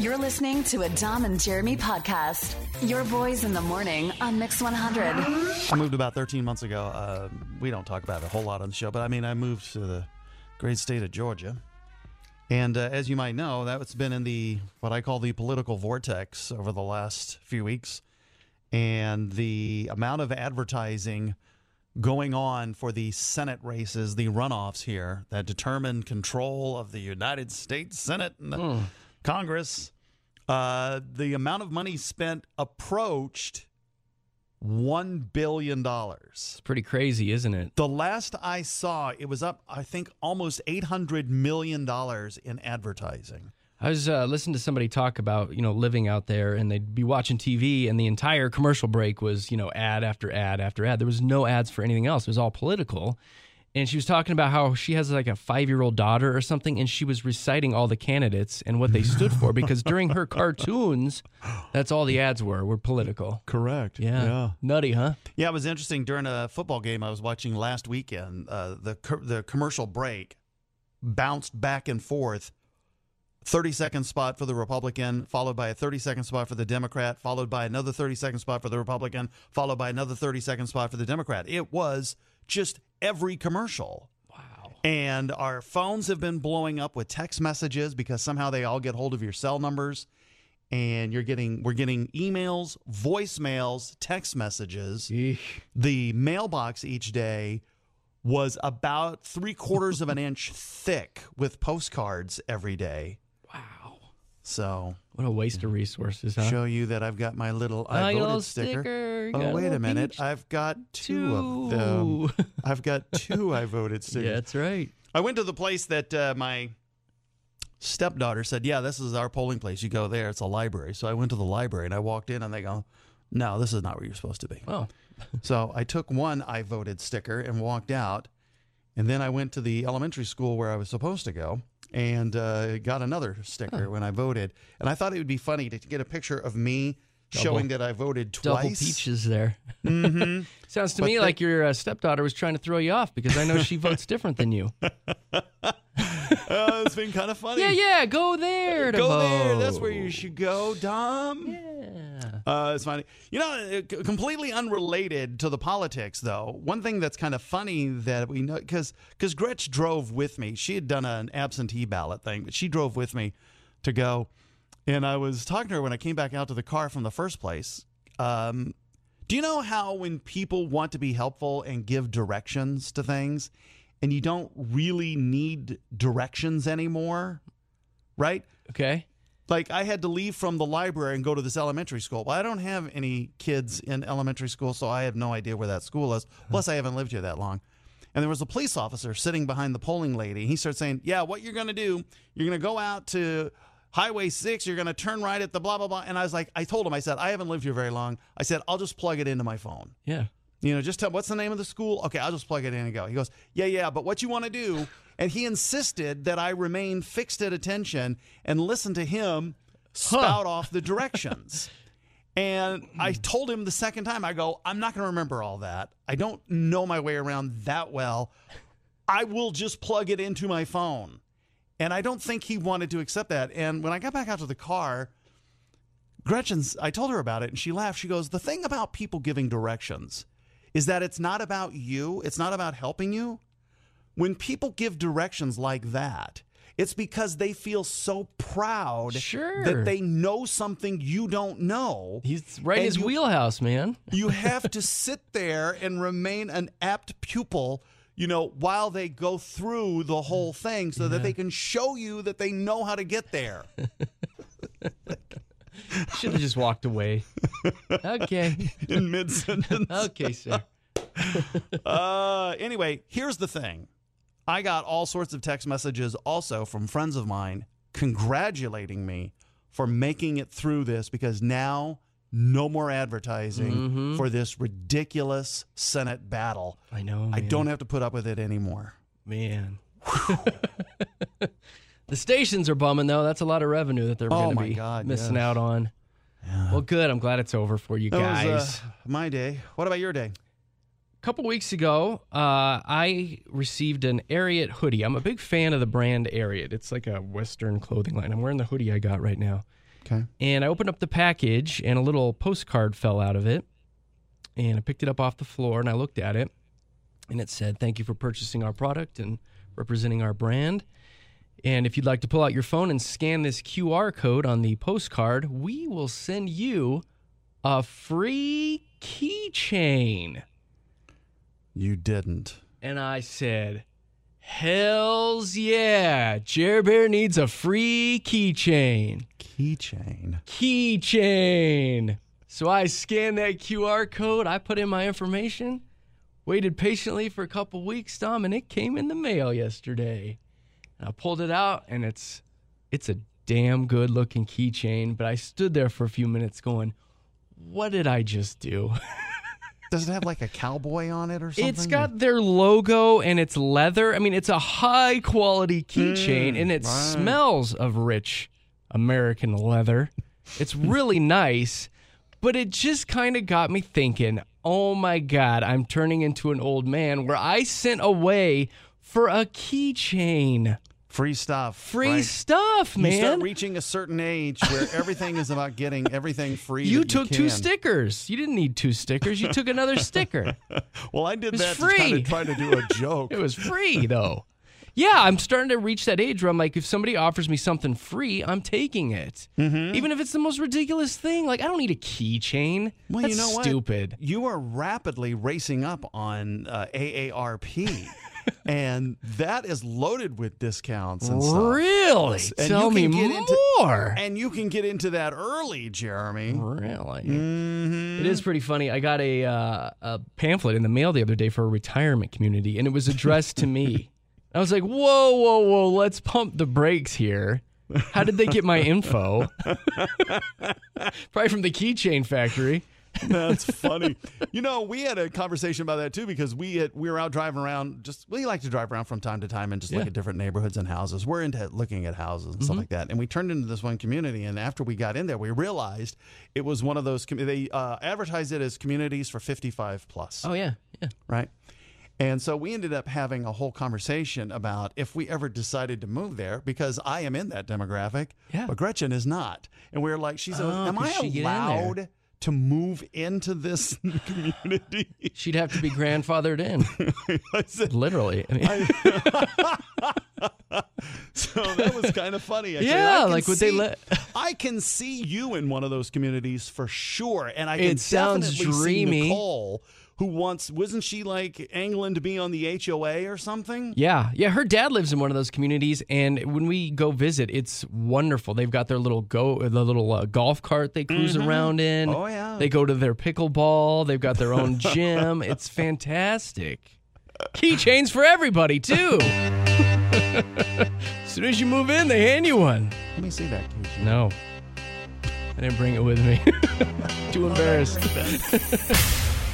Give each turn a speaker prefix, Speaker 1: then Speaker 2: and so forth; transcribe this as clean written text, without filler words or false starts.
Speaker 1: You're listening to a Dom and Jeremy podcast. Your boys in the morning on Mix 100.
Speaker 2: I moved about 13 months ago. We don't talk about it a whole lot on the show, but I moved to the great state of Georgia. And as you might know, that's been in the what I call the political vortex over the last few weeks. And the amount of advertising going on for the Senate races, the runoffs here that determine control of the United States Senate and the Congress, the amount of money spent approached $1 billion.
Speaker 3: It's pretty crazy, isn't it?
Speaker 2: The last I saw, it was up, I think, almost $800 million in advertising.
Speaker 3: I was listening to somebody talk about, living out there, and they'd be watching TV, and the entire commercial break was, ad after ad after ad. There was no ads for anything else. It was all political. And she was talking about how she has like a 5-year-old daughter or something, and she was reciting all the candidates and what they stood for, because during her cartoons, that's all the ads were political.
Speaker 2: Correct.
Speaker 3: Yeah. Nutty, huh?
Speaker 2: Yeah, it was interesting. During a football game I was watching last weekend, the commercial break bounced back and forth. 30-second spot for the Republican, followed by a 30-second spot for the Democrat, followed by another 30-second spot for the Republican, followed by another 30-second spot for the Democrat. It was just every commercial.
Speaker 3: Wow.
Speaker 2: And our phones have been blowing up with text messages because somehow they all get hold of your cell numbers. And we're getting emails, voicemails, text messages.
Speaker 3: Eesh.
Speaker 2: The mailbox each day was about 3/4 of an inch thick with postcards every day.
Speaker 3: Wow.
Speaker 2: So
Speaker 3: What a waste of resources, huh?
Speaker 2: show you that I've got my little I
Speaker 3: your
Speaker 2: voted
Speaker 3: little
Speaker 2: sticker.
Speaker 3: You got
Speaker 2: Oh,
Speaker 3: a
Speaker 2: wait a
Speaker 3: little
Speaker 2: minute.
Speaker 3: peach.
Speaker 2: I've got two of them. I've got two I voted stickers.
Speaker 3: Yeah, that's right.
Speaker 2: I went to the place that my stepdaughter said, yeah, this is our polling place. You go there. It's a library. So I went to the library and I walked in and they go, no, this is not where you're supposed to be.
Speaker 3: Oh.
Speaker 2: So I took one I voted sticker and walked out. And then I went to the elementary school where I was supposed to go and got another sticker when I voted. And I thought it would be funny to get a picture of me showing that I voted twice.
Speaker 3: Double peaches there.
Speaker 2: Mm-hmm.
Speaker 3: Sounds to me like your stepdaughter was trying to throw you off, because I know she votes different than you.
Speaker 2: It's been kind of funny.
Speaker 3: Yeah, go there to
Speaker 2: Go
Speaker 3: vote.
Speaker 2: there. That's where you should go, Dom.
Speaker 3: Yeah.
Speaker 2: It's funny. Completely unrelated to the politics, though. One thing that's kind of funny that we know, because Gretch drove with me. She had done an absentee ballot thing, but she drove with me to go. And I was talking to her when I came back out to the car from the first place. Do you know how when people want to be helpful and give directions to things, and you don't really need directions anymore, right?
Speaker 3: Okay.
Speaker 2: Like, I had to leave from the library and go to this elementary school. Well, I don't have any kids in elementary school, so I have no idea where that school is. Plus, I haven't lived here that long. And there was a police officer sitting behind the polling lady. He started saying, yeah, what you're going to do, you're going to go out to Highway 6, you're going to turn right at the blah, blah, blah. And I told him, I said, I haven't lived here very long. I said, I'll just plug it into my phone.
Speaker 3: Yeah.
Speaker 2: Just tell what's the name of the school? Okay, I'll just plug it in and go. He goes, yeah, but what you want to do, and he insisted that I remain fixed at attention and listen to him spout off the directions. And I told him the second time, I go, I'm not going to remember all that. I don't know my way around that well. I will just plug it into my phone. And I don't think he wanted to accept that. And when I got back out to the car, I told her about it, and she laughed. She goes, the thing about people giving directions is that it's not about you. It's not about helping you. When people give directions like that, it's because they feel so proud that they know something you don't know.
Speaker 3: He's right in his wheelhouse, man.
Speaker 2: You have to sit there and remain an apt pupil, while they go through the whole thing so that they can show you that they know how to get there.
Speaker 3: Should have just walked away. Okay.
Speaker 2: In mid-sentence.
Speaker 3: Okay, sir.
Speaker 2: Anyway, here's the thing. I got all sorts of text messages also from friends of mine congratulating me for making it through this, because now no more advertising for this ridiculous Senate battle.
Speaker 3: I know, man.
Speaker 2: I don't have to put up with it anymore.
Speaker 3: Man. The stations are bumming, though. That's a lot of revenue that they're going to be missing out on. Yeah. Well, good. I'm glad it's over for you guys.
Speaker 2: That was my day. What about your day?
Speaker 3: A couple weeks ago, I received an Ariat hoodie. I'm a big fan of the brand Ariat. It's like a Western clothing line. I'm wearing the hoodie I got right now.
Speaker 2: Okay.
Speaker 3: And I opened up the package, and a little postcard fell out of it. And I picked it up off the floor, and I looked at it. And it said, "Thank you for purchasing our product and representing our brand. And if you'd like to pull out your phone and scan this QR code on the postcard, we will send you a free keychain."
Speaker 2: You didn't.
Speaker 3: And I said, "Hells yeah, Jer Bear needs a free keychain." Keychain. So I scanned that QR code. I put in my information, waited patiently for a couple weeks, Tom, and it came in the mail yesterday. And I pulled it out, and it's a damn good-looking keychain. But I stood there for a few minutes going, what did I just do?
Speaker 2: Does it have like a cowboy on it or something?
Speaker 3: It's got their logo, and it's leather. I mean, it's a high-quality keychain, and it smells of rich American leather. It's really nice, but it just kind of got me thinking, oh, my God, I'm turning into an old man where I sent away for a keychain.
Speaker 2: Free stuff.
Speaker 3: Free stuff, man.
Speaker 2: You start reaching a certain age where everything is about getting everything free.
Speaker 3: You took 2 stickers. You didn't need 2 stickers. You took another sticker.
Speaker 2: Well, I did that
Speaker 3: free.
Speaker 2: to kind of try to do a joke.
Speaker 3: It was free, though. Yeah, I'm starting to reach that age where I'm like, if somebody offers me something free, I'm taking it. Mm-hmm. Even if it's the most ridiculous thing. Like, I don't need a keychain.
Speaker 2: Well,
Speaker 3: That's
Speaker 2: you know
Speaker 3: stupid.
Speaker 2: What? You are rapidly racing up on AARP. And that is loaded with discounts and stuff.
Speaker 3: Really?
Speaker 2: And
Speaker 3: Tell me more.
Speaker 2: And you can get into that early, Jeremy.
Speaker 3: Really?
Speaker 2: Mm-hmm.
Speaker 3: It is pretty funny. I got a pamphlet in the mail the other day for a retirement community, and it was addressed to me. I was like, whoa, let's pump the brakes here. How did they get my info? Probably from the keychain factory.
Speaker 2: That's funny. You know, we had a conversation about that too because we were out driving around. We like to drive around from time to time and just look at different neighborhoods and houses. We're into looking at houses and stuff like that. And we turned into this one community. And after we got in there, we realized it was one of those. They advertised it as communities for 55 plus.
Speaker 3: Oh yeah.
Speaker 2: Right. And so we ended up having a whole conversation about if we ever decided to move there, because I am in that demographic, but Gretchen is not. And we were like, am I allowed to move into this community?
Speaker 3: She'd have to be grandfathered in.
Speaker 2: I said,
Speaker 3: literally.
Speaker 2: So that was kind of funny.
Speaker 3: Yeah, like would they let?
Speaker 2: I can see you in one of those communities for sure, and I can
Speaker 3: It sounds
Speaker 2: definitely
Speaker 3: dreamy.
Speaker 2: see Nicole, who wasn't she like angling to be on the HOA or something?
Speaker 3: Yeah. Her dad lives in one of those communities, and when we go visit, it's wonderful. They've got their little golf cart they cruise around in.
Speaker 2: Oh yeah.
Speaker 3: They go to their pickleball. They've got their own gym. It's fantastic. Keychains for everybody too. As soon as you move in, they hand you one.
Speaker 2: Let me see that keychain.
Speaker 3: No, I didn't bring it with me. Too embarrassed.